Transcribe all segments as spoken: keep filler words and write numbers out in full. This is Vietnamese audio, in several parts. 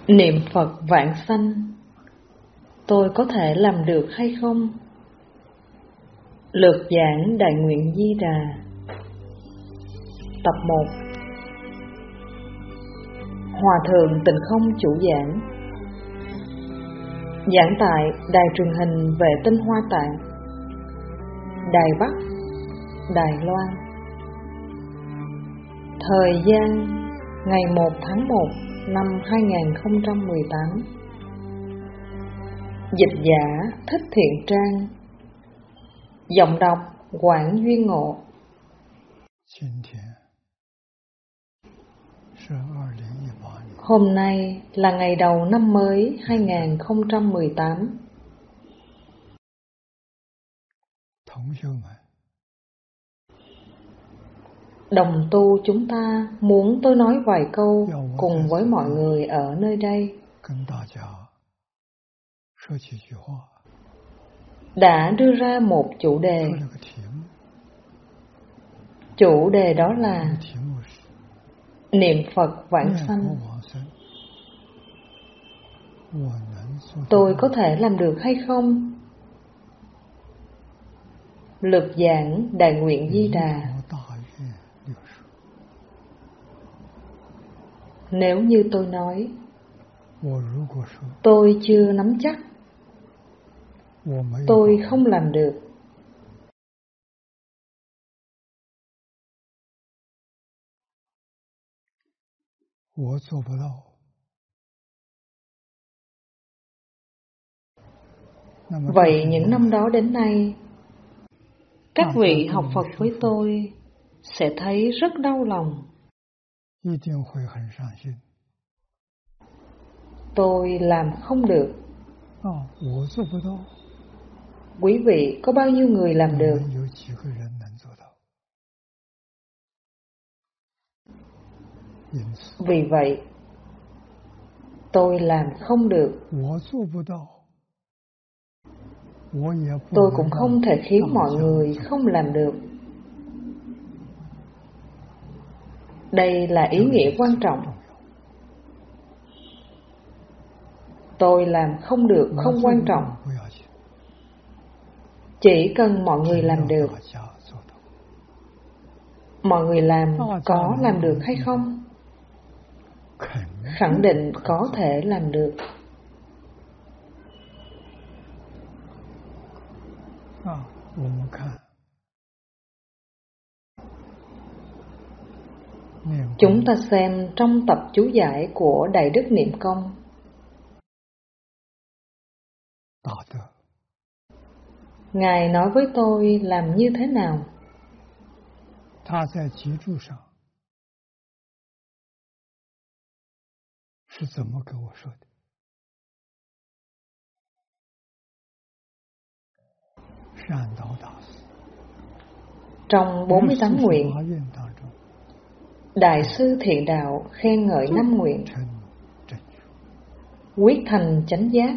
Niệm Phật vãng sanh, tôi có thể làm được hay không? Lược giảng Đại Nguyện Di Đà. Tập một. Hòa Thượng Tịnh Không chủ giảng. Giảng tại Đài truyền hình Vệ Tinh Hoa Tạng, Đài Bắc, Đài Loan. Thời gian ngày một tháng một năm hai nghìn không trăm mười tám. Dịch giả Thích Thiện Trang. Giọng đọc Quảng Duyên Ngộ. Hôm nay là ngày đầu năm mới hai nghìn không trăm mười tám. Đồng tu chúng ta muốn tôi nói vài câu cùng với mọi người ở nơi đây. Đã đưa ra một chủ đề. Chủ đề đó là niệm Phật vãng sanh. Tôi có thể làm được hay không? Lược giảng Đại Nguyện Di Đà. Nếu như tôi nói tôi chưa nắm chắc, tôi không làm được, vậy những năm đó đến nay, các vị học Phật với tôi sẽ thấy rất đau lòng. Tôi làm không được. Quý vị có bao nhiêu người làm được? Vì vậy, tôi làm không được. Tôi cũng không thể khiến mọi người không làm được. Đây là ý nghĩa quan trọng. Tôi làm không được không quan trọng. Chỉ cần mọi người làm được. Mọi người làm có làm được hay không? Khẳng định có thể làm được. Chúng ta xem trong tập chú giải của Đại Đức Niệm Công. Ngài nói với tôi làm như thế nào? Trong bốn mươi tám nguyện, Đại sư Thiện Đạo khen ngợi năm nguyện: quyết thành chánh giác,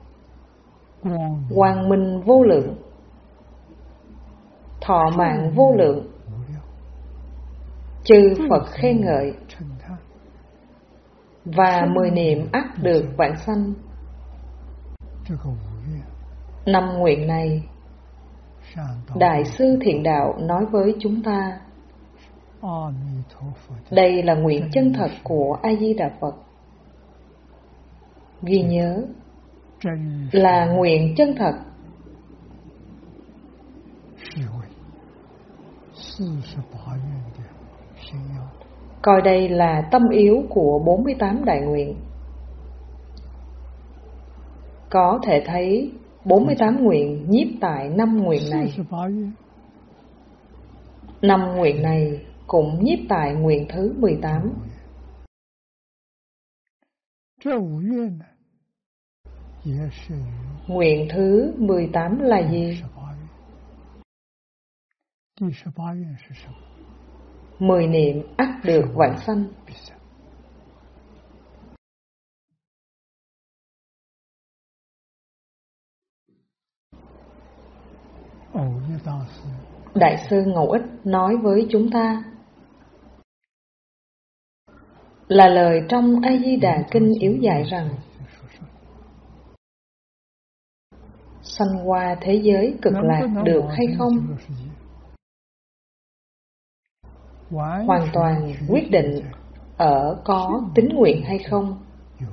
quang minh vô lượng, thọ mạng vô lượng, chư Phật khen ngợi, và mười niệm ắt được vãng sanh. Năm nguyện này, Đại sư Thiện Đạo nói với chúng ta, đây là nguyện chân thật của A Di Đà Phật. Ghi nhớ, là nguyện chân thật. Coi đây là tâm yếu của bốn mươi tám đại nguyện. Có thể thấy bốn mươi tám nguyện nhiếp tại năm nguyện này. Năm nguyện này cũng nhiếp tại nguyện thứ mười tám. Nguyện thứ mười tám là gì? Mười niệm ắt được vãng sanh. Đại sư Ngẫu Ích nói với chúng ta, là lời trong A Di Đà Kinh yếu dạy rằng sanh qua thế giới cực lạc được hay không, hoàn toàn quyết định ở có tín nguyện hay không.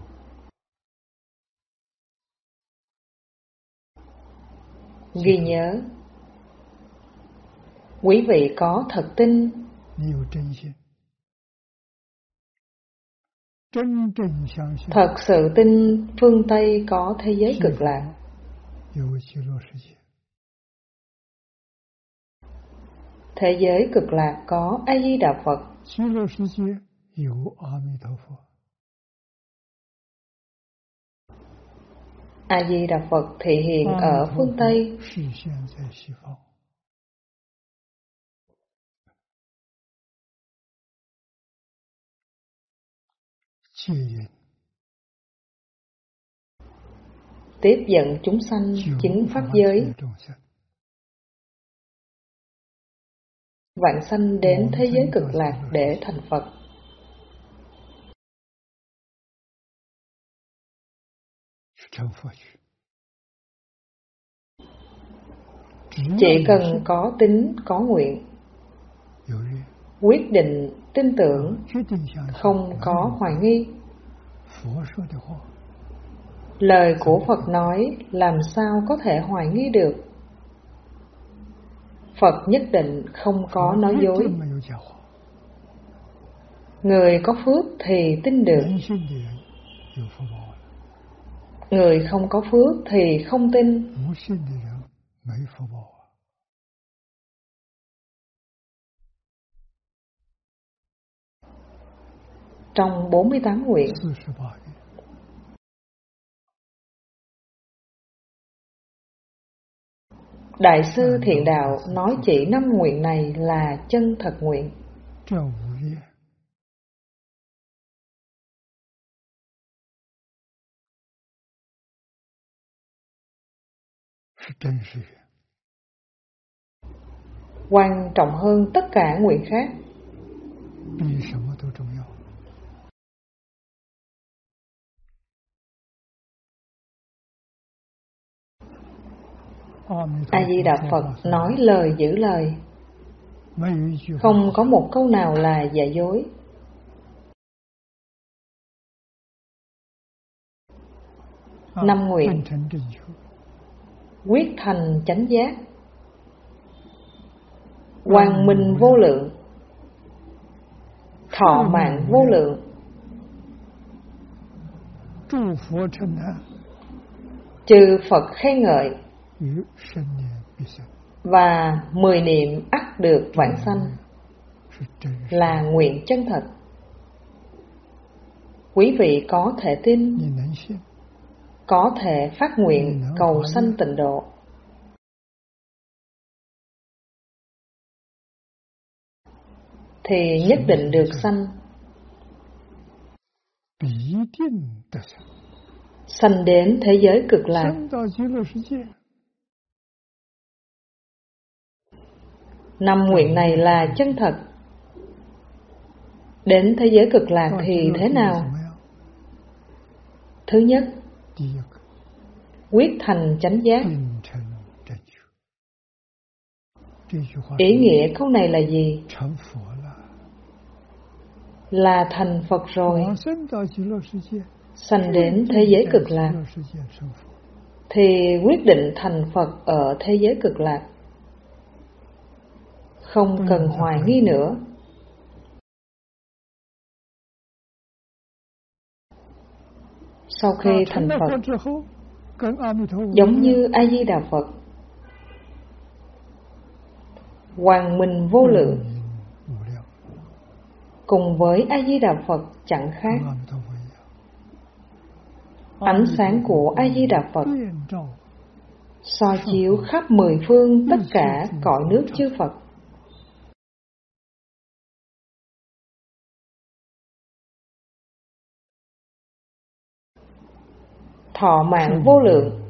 Ghi nhớ, quý vị có thật tin, thật sự tin phương Tây có thế giới cực lạc, thế giới cực lạc có A Di Đà Phật, A Di Đà Phật thị hiện ở phương Tây. Tiếp dẫn chúng sanh chứng pháp giới, vạn sanh đến thế giới cực lạc để thành Phật. Chỉ cần có tín, có nguyện, quyết định, tin tưởng, không có hoài nghi. Lời của Phật nói làm sao có thể hoài nghi được. Phật nhất định không có nói dối. Người có phước thì tin được, người không có phước thì không tin. Trong bốn mươi tám nguyện, Đại sư Thiện Đạo nói chỉ năm nguyện này là chân thật nguyện. Quan trọng hơn tất cả nguyện khác. A Di Đà Phật nói lời giữ lời, không có một câu nào là giả dối. Năm nguyện: quyết thành chánh giác, quang minh vô lượng, thọ mạng vô lượng, chư Phật khen ngợi, và mười niệm ắt được vãng sanh, là nguyện chân thật. Quý vị có thể tin, có thể phát nguyện cầu sanh tịnh độ. Thì nhất định được sanh. Sanh đến thế giới cực lạc. Năm nguyện này là chân thật. Đến thế giới cực lạc thì thế nào? Thứ nhất, quyết thành chánh giác. Ý nghĩa câu này là gì? Là thành Phật rồi. Sanh đến thế giới cực lạc thì quyết định thành Phật ở thế giới cực lạc. Không cần hoài nghi nữa. Sau khi thành Phật, giống như A Di Đà Phật, quang minh vô lượng, cùng với A Di Đà Phật chẳng khác. Ánh sáng của A Di Đà Phật soi chiếu khắp mười phương tất cả cõi nước chư Phật. Thọ mạng vô lượng.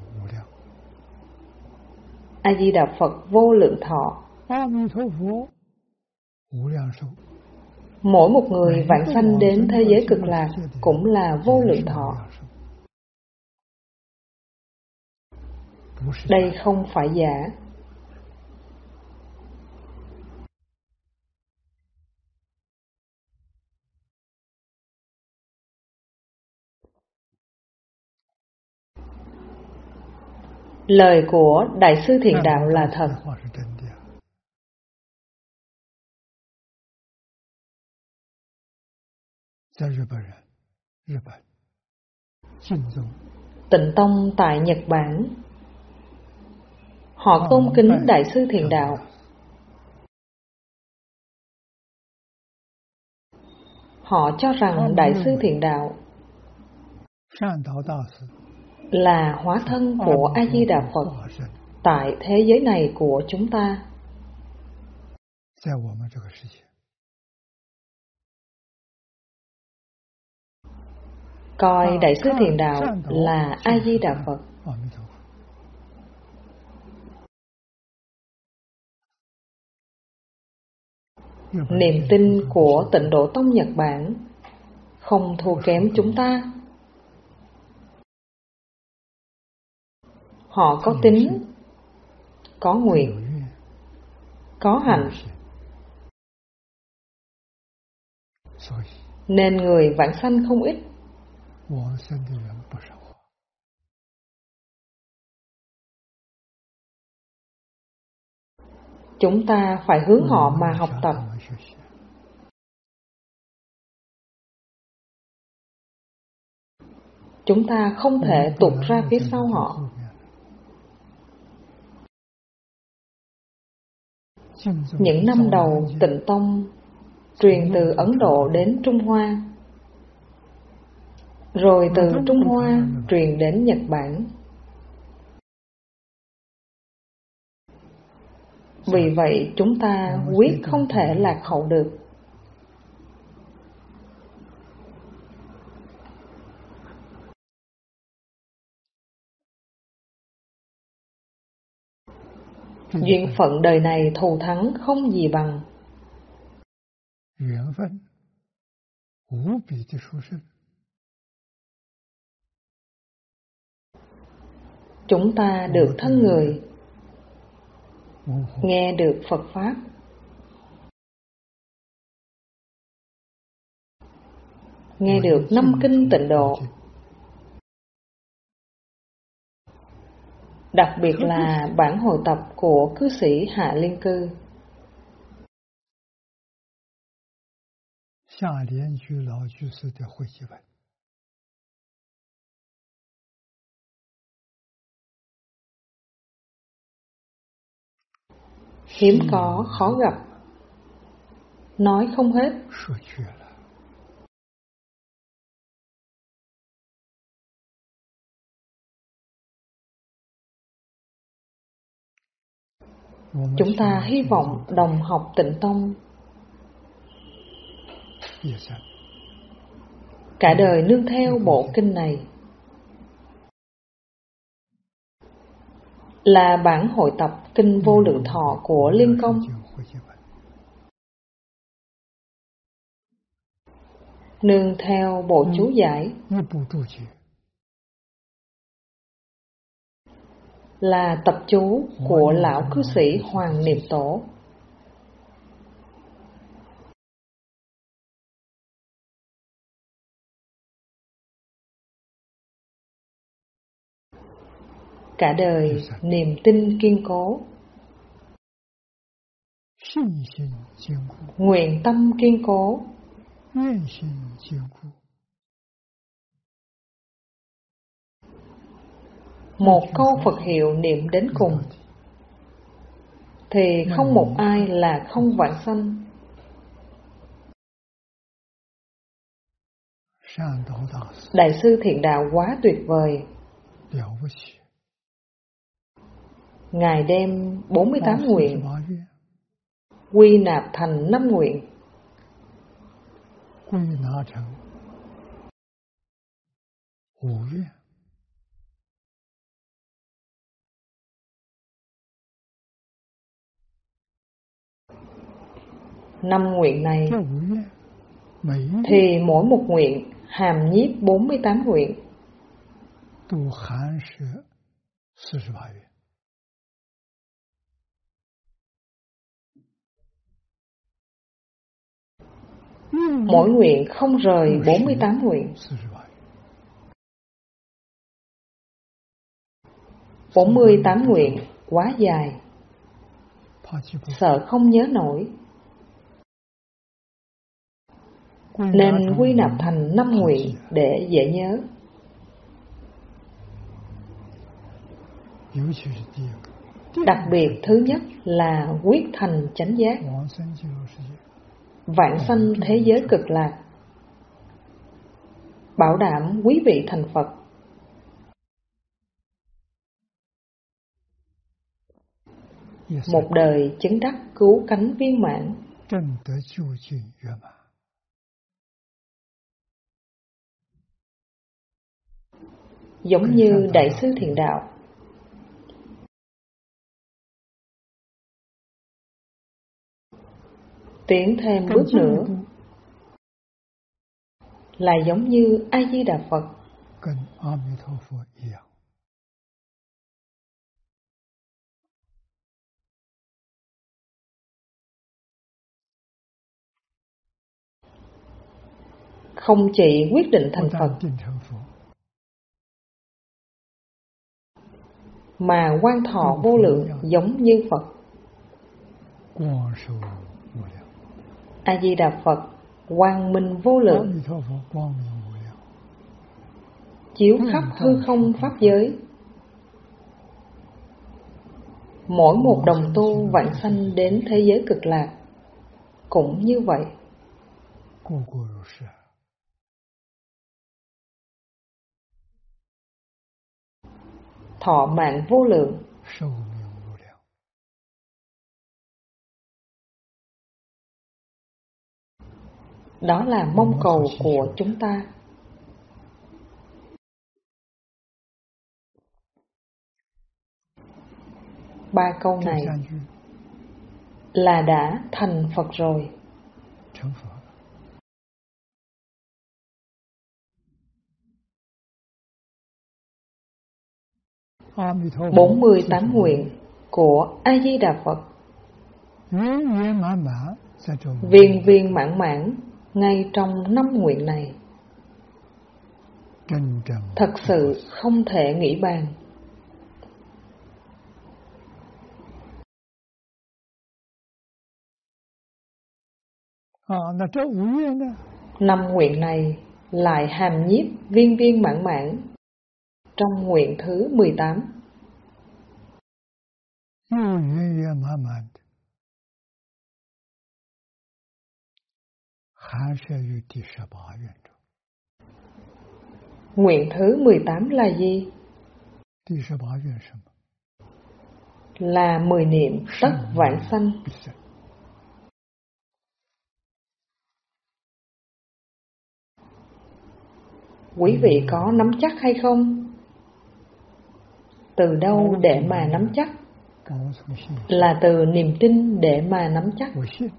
A Di Đà Phật vô lượng thọ. Mỗi một người vãng sanh đến thế giới cực lạc cũng là vô lượng thọ. Đây không phải giả. Lời của Đại sư Thiện Đạo là thật. Tịnh Tông tại Nhật Bản, họ tôn kính Đại sư Thiện Đạo. Họ cho rằng Đại sư Thiện Đạo là hóa thân của A Di Đà Phật tại thế giới này của chúng ta. Coi Đại sư Thiện Đạo là A Di Đà Phật. Niềm tin của Tịnh Độ Tông Nhật Bản không thua kém chúng ta. Họ có tín, có nguyện, có hành, nên người vãng sanh không ít. Chúng ta phải hướng họ mà học tập. Chúng ta không thể tụt ra phía sau họ. Những năm đầu Tịnh Tông truyền từ Ấn Độ đến Trung Hoa, rồi từ Trung Hoa truyền đến Nhật Bản. Vì vậy chúng ta quyết không thể lạc hậu được. Duyên phận đời này thù thắng không gì bằng. Chúng ta được thân người, nghe được Phật Pháp, nghe được năm kinh tịnh độ, đặc biệt là bản hồi tập của cư sĩ Hạ Liên Cư. Hiếm có, khó gặp, nói không hết. Chúng ta hy vọng đồng học Tịnh Tông cả đời nương theo bộ kinh này, là bản hội tập kinh Vô Lượng Thọ của Liên Công. Nương theo bộ chú giải, là tập chú của lão cư sĩ Hoàng Niệm Tổ. Cả đời niềm tin kiên cố, nguyện tâm kiên cố, một câu Phật hiệu niệm đến cùng, thì không một ai là không vãng sanh. Đại sư Thiện Đạo quá tuyệt vời. Ngài đem bốn mươi tám nguyện quy nạp thành năm nguyện. Năm nguyện này thì mỗi một nguyện hàm nhiếp bốn mươi tám nguyện. Mỗi nguyện không rời bốn mươi tám nguyện. bốn mươi tám nguyện quá dài, sợ không nhớ nổi, nên quy nạp thành năm nguyện để dễ nhớ. Đặc biệt thứ nhất là quyết thành chánh giác, vãng sanh thế giới cực lạc, bảo đảm quý vị thành Phật. Một đời chứng đắc cứu cánh viên mãn. Giống như Đại sư Thiện Đạo, tiến thêm bước nữa là giống như A Di Đà Phật. Không chỉ quyết định thành Phật, mà quang thọ vô lượng giống như Phật. A Di Đà Phật quang minh vô lượng, chiếu khắp hư không pháp giới. Mỗi một đồng tu vãng sanh đến thế giới cực lạc cũng như vậy. Thọ mạng vô lượng. Đó là mong cầu của chúng ta. Ba câu này là đã thành Phật rồi. bốn mươi tám nguyện của A Di Đà Phật viên viên mãn mãn ngay trong năm nguyện này, thật sự không thể nghĩ bàn. Năm nguyện này lại hàm nhiếp viên viên mãn mãn trong nguyện thứ mười tám. Nguyện thứ mười tám là gì? Là mười niệm tất vãng sanh. Quý vị có nắm chắc hay không? Từ đâu để mà nắm chắc? Là từ niềm tin để mà nắm chắc.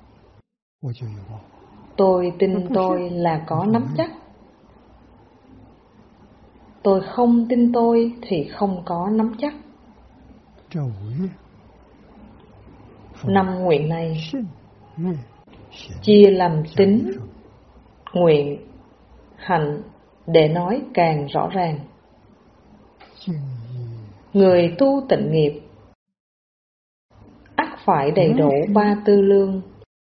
Tôi tin tôi là có nắm chắc. Tôi không tin tôi thì không có nắm chắc. Năm nguyện này chia làm tín, nguyện, hạnh để nói càng rõ ràng. Người tu tịnh nghiệp ắt phải đầy đủ ba tư lương.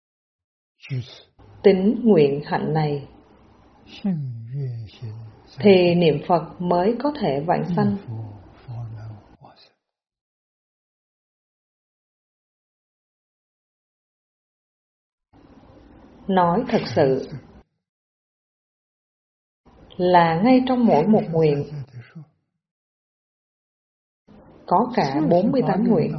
Tín nguyện hạnh này thì niệm Phật mới có thể vãng sanh. Nói thật sự là ngay trong mỗi một nguyện có cả bốn mươi tám nguyện.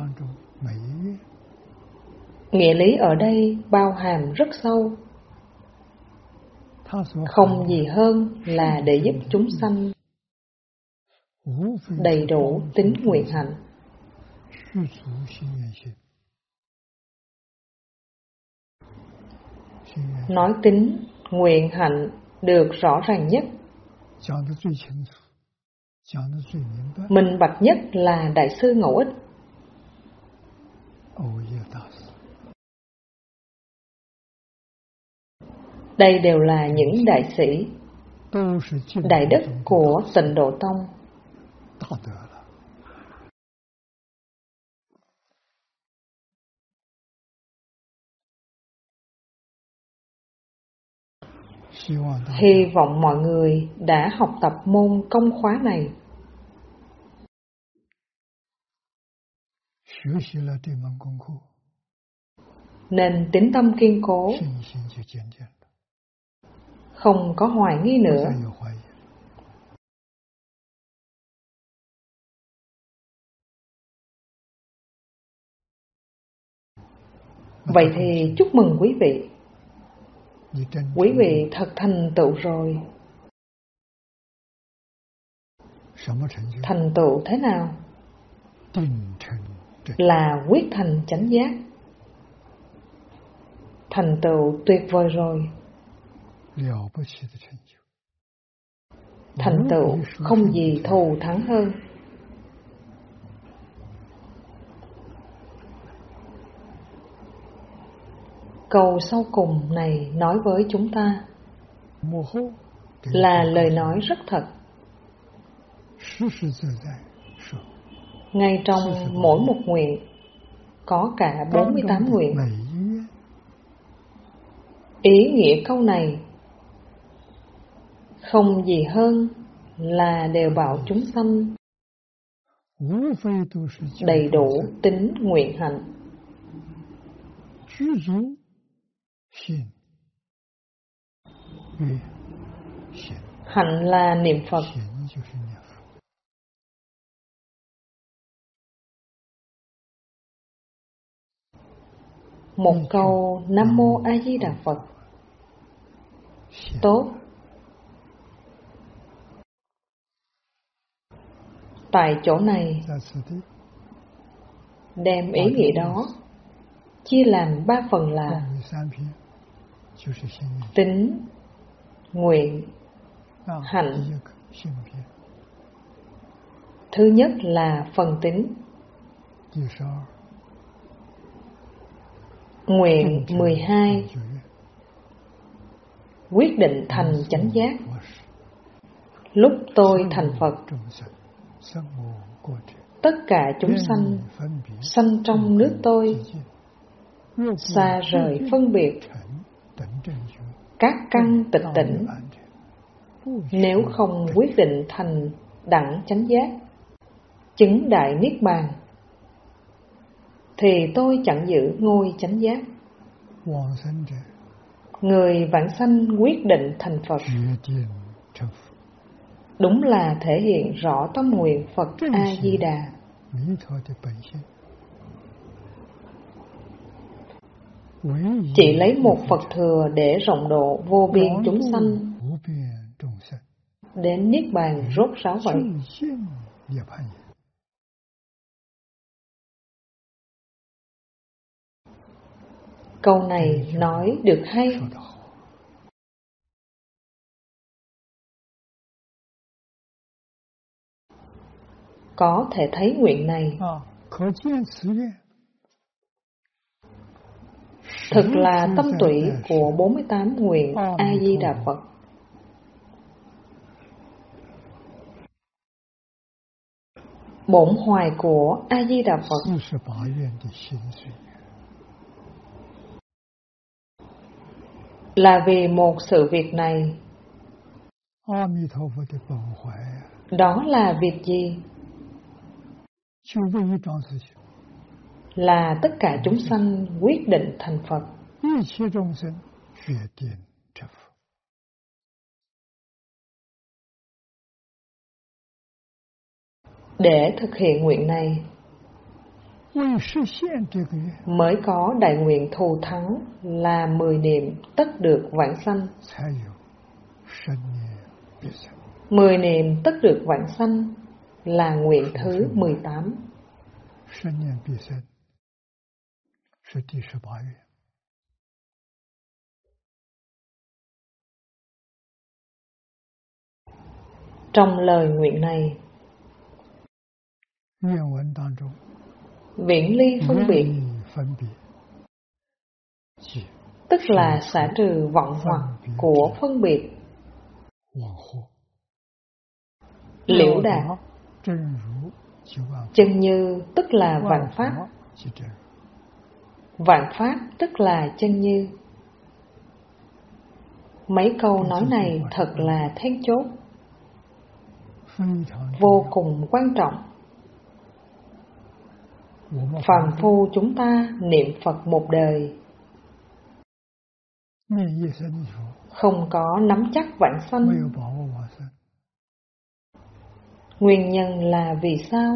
Nghĩa lý ở đây bao hàm rất sâu, không gì hơn là để giúp chúng sanh đầy đủ tín nguyện hạnh. Nói tín nguyện hạnh được rõ ràng nhất, minh bạch nhất là Đại sư Ngẫu Ích. Đây đều là những đại sĩ, đại đức của Tịnh Độ Tông. Hy vọng mọi người đã học tập môn công khóa này. Nên tín tâm kiên cố, không có hoài nghi nữa. Vậy thì chúc mừng quý vị. Quý vị thật thành tựu rồi. Thành tựu thế nào? Là quyết thành chánh giác. Thành tựu tuyệt vời rồi. Thành tựu không gì thù thắng hơn. Câu sau cùng này nói với chúng ta là lời nói rất thật. Ngay trong mỗi một nguyện có cả bốn mươi tám nguyện. Ý nghĩa câu này không gì hơn là đều bảo chúng sanh đầy đủ tính nguyện hạnh. Hạnh là niệm Phật. Một câu Nam Mô A Di Đà Phật tốt. Tại chỗ này đem ý nghĩa đó chia làm ba phần là tính, nguyện, hạnh. Thứ nhất là phần tính. Nguyện mười hai, quyết định thành chánh giác. Lúc tôi thành Phật, tất cả chúng sanh sanh trong nước tôi, xa rời phân biệt, các căn tịch tỉnh. Nếu không quyết định thành đẳng chánh giác, chứng đại niết bàn, thì tôi chẳng giữ ngôi chánh giác. Người vãng sanh quyết định thành Phật, đúng là thể hiện rõ tâm nguyện Phật A-di-đà. Chỉ lấy một Phật thừa để rộng độ vô biên chúng sanh đến niết bàn rốt ráo vậy. Câu này nói được hay. Có thể thấy nguyện này thực là tâm tủy của bốn mươi tám nguyện A-di-đà Phật. Bổn hoài của A-di-đà Phật là vì một sự việc này. Đó là việc gì? Là tất cả chúng sanh quyết định thành Phật. Để thực hiện nguyện này, mới có đại nguyện thù thắng là mười niệm tất được vãng sanh. Mười niệm tất được vãng sanh là nguyện thứ mười tám. Trong lời nguyện này, viễn ly phân biệt, tức là xả trừ vọng hoặc của phân biệt. Liễu đạt, chân như tức là vạn pháp. Vạn pháp tức là chân như. Mấy câu nói này thật là then chốt, vô cùng quan trọng. Phàm phu chúng ta niệm Phật một đời, không có nắm chắc vãng sanh. Nguyên nhân là vì sao?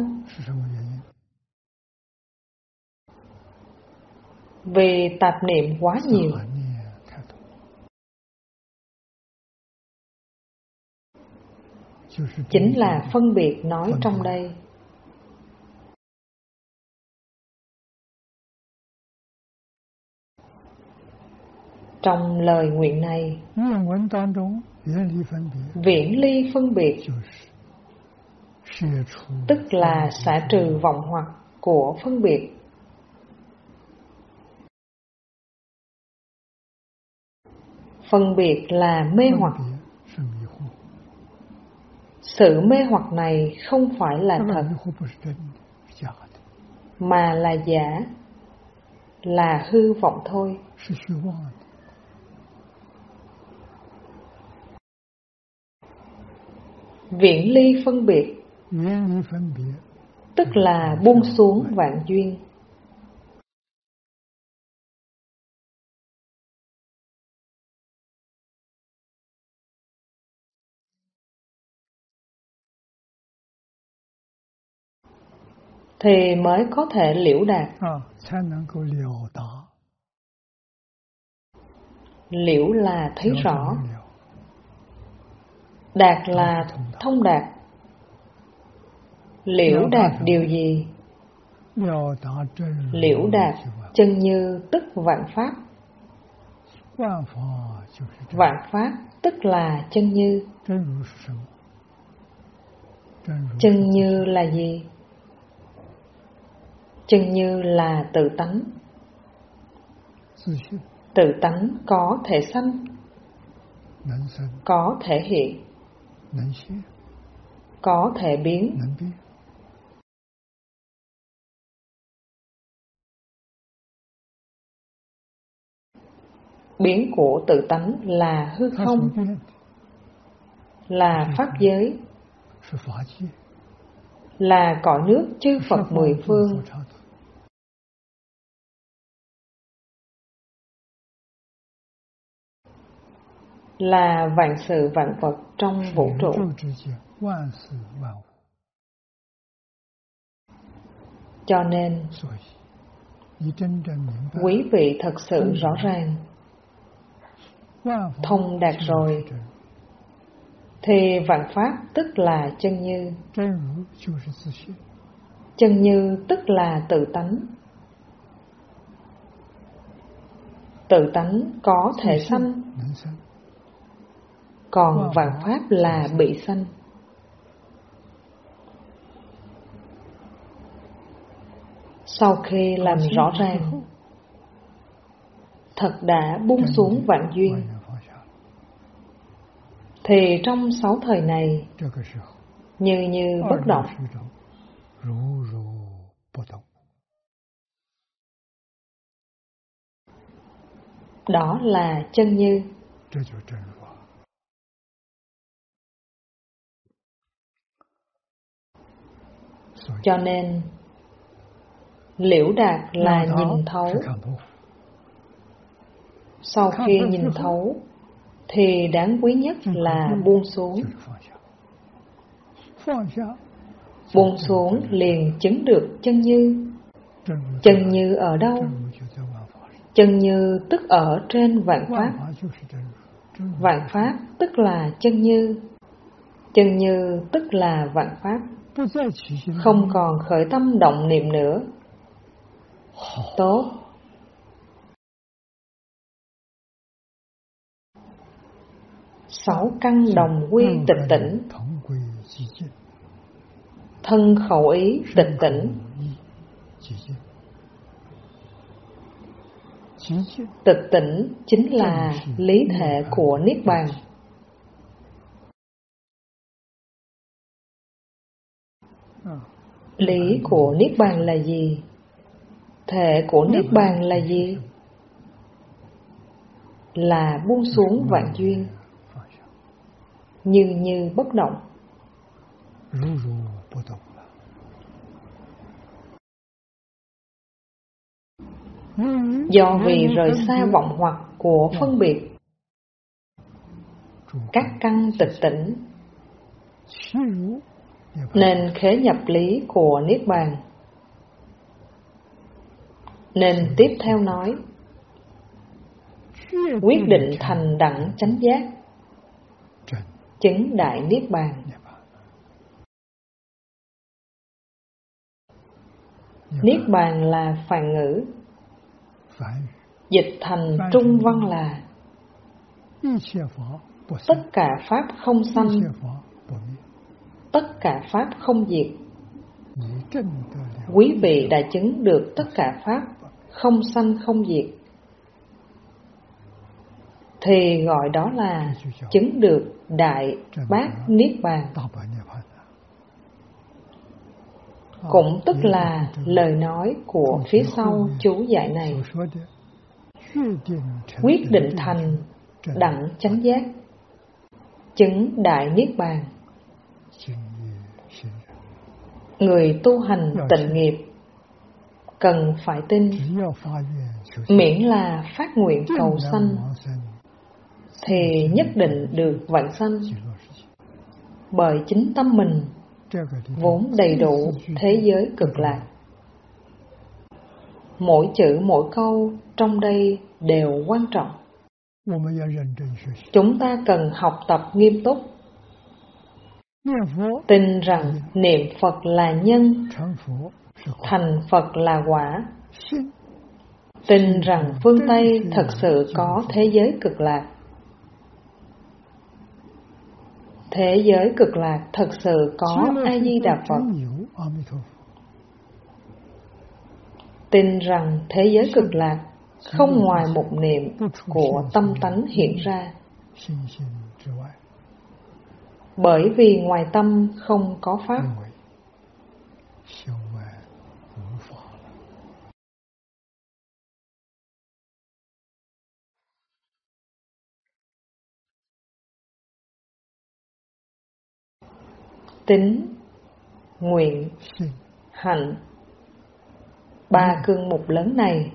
Vì tạp niệm quá nhiều. Chính là phân biệt nói trong đây. Trong lời nguyện này, viễn ly phân biệt, tức là xả trừ vọng hoặc của phân biệt. Phân biệt là mê hoặc. Sự mê hoặc này không phải là thật, mà là giả, là hư vọng thôi. Viễn ly phân biệt, tức là buông xuống vạn duyên. Thì mới có thể liễu đạt. Liễu là thấy rõ, đạt là thông đạt. Liễu đạt điều gì? Liễu đạt chân như tức vạn pháp. Vạn pháp tức là chân như. Chân như là gì? Chân như là tự tánh. Tự tánh có thể sanh, có thể hiện, có thể biến. Biến của tự tánh là hư không, là pháp giới, là cõi nước chư Phật mười phương, là vạn sự vạn vật trong vũ trụ. Cho nên, quý vị thật sự rõ ràng, thông đạt rồi, thì vạn pháp tức là chân như. Chân như tức là tự tánh. Tự tánh có thể sanh, còn vạn pháp là bị sanh. Sau khi làm rõ ràng, thật đã buông xuống vạn duyên, thì trong sáu thời này, như như bất động. Đó là chân như. Cho nên, liễu đạt là nhìn thấu. Sau khi nhìn thấu, thì đáng quý nhất là buông xuống. Buông xuống liền chứng được chân như. Chân như ở đâu? Chân như tức ở trên vạn pháp. Vạn pháp tức là chân như. Chân như tức là vạn pháp. Không còn khởi tâm động niệm nữa. Tốt. Sáu căn đồng quy tịch tỉnh, thân khẩu ý tịch tỉnh. Tịch tỉnh chính là lý thể của Niết Bàn. Lý của Niết Bàn là gì? Thể của Niết Bàn là gì? Là buông xuống vạn duyên, như như bất động. Do vì rời xa vọng hoặc của phân biệt, các căn tịch tỉnh, nên khế nhập lý của Niết Bàn. Nên tiếp theo nói, quyết định thành đẳng chánh giác, chứng đại Niết Bàn. Niết Bàn là phạn ngữ, dịch thành trung văn là tất cả pháp không sanh, tất cả pháp không diệt. Quý vị đã chứng được tất cả pháp không sanh không diệt, thì gọi đó là chứng được đại bát Niết Bàn. Cũng tức là lời nói của phía sau chú giải này. Quyết định thành đẳng chánh giác, chứng đại Niết Bàn. Người tu hành tịnh nghiệp cần phải tin, miễn là phát nguyện cầu sanh thì nhất định được vãng sanh. Bởi chính tâm mình vốn đầy đủ thế giới cực lạc. Mỗi chữ mỗi câu trong đây đều quan trọng. Chúng ta cần học tập nghiêm túc, tin rằng niệm Phật là nhân, thành Phật là quả. Tin rằng phương Tây thật sự có thế giới cực lạc. Thế giới cực lạc thật sự có A-di-đà Phật. Tin rằng thế giới cực lạc không ngoài một niệm của tâm tánh hiện ra. Bởi vì ngoài tâm không có pháp. Tín, nguyện, hạnh, ba cương mục lớn này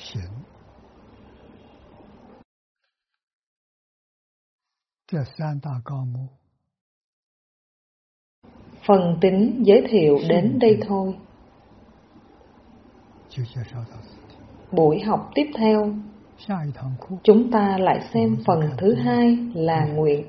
phần tín giới thiệu đến đây thôi. Buổi học tiếp theo, chúng ta lại xem phần thứ hai là nguyện.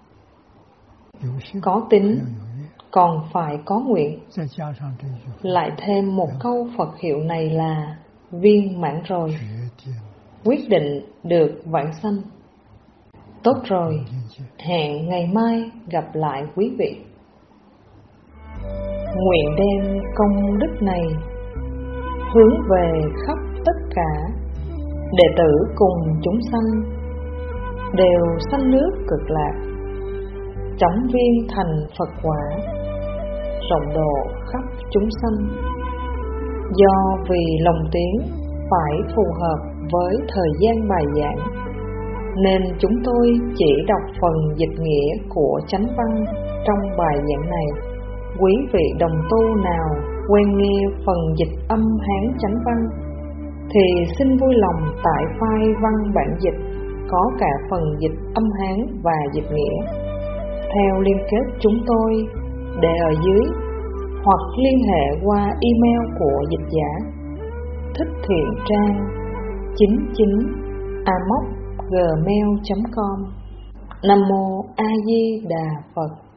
Có tín, còn phải có nguyện. Lại thêm một câu Phật hiệu này là viên mãn rồi, quyết định được vãng sanh. Tốt rồi, hẹn ngày mai gặp lại quý vị. Nguyện đem công đức này hướng về khắp tất cả đệ tử cùng chúng sanh, đều sanh nước cực lạc, chóng viên thành Phật quả, rộng độ khắp chúng sanh. Do vì lòng tiếng phải phù hợp với thời gian bài giảng, nên chúng tôi chỉ đọc phần dịch nghĩa của chánh văn trong bài giảng này. Quý vị đồng tu nào quen nghe phần dịch âm Hán chánh văn thì xin vui lòng tải file văn bản dịch có cả phần dịch âm Hán và dịch nghĩa theo liên kết chúng tôi để ở dưới, hoặc liên hệ qua email của dịch giả thích thiện trang chín chín a m o c gmail chấm com. Nam mô A Di Đà Phật.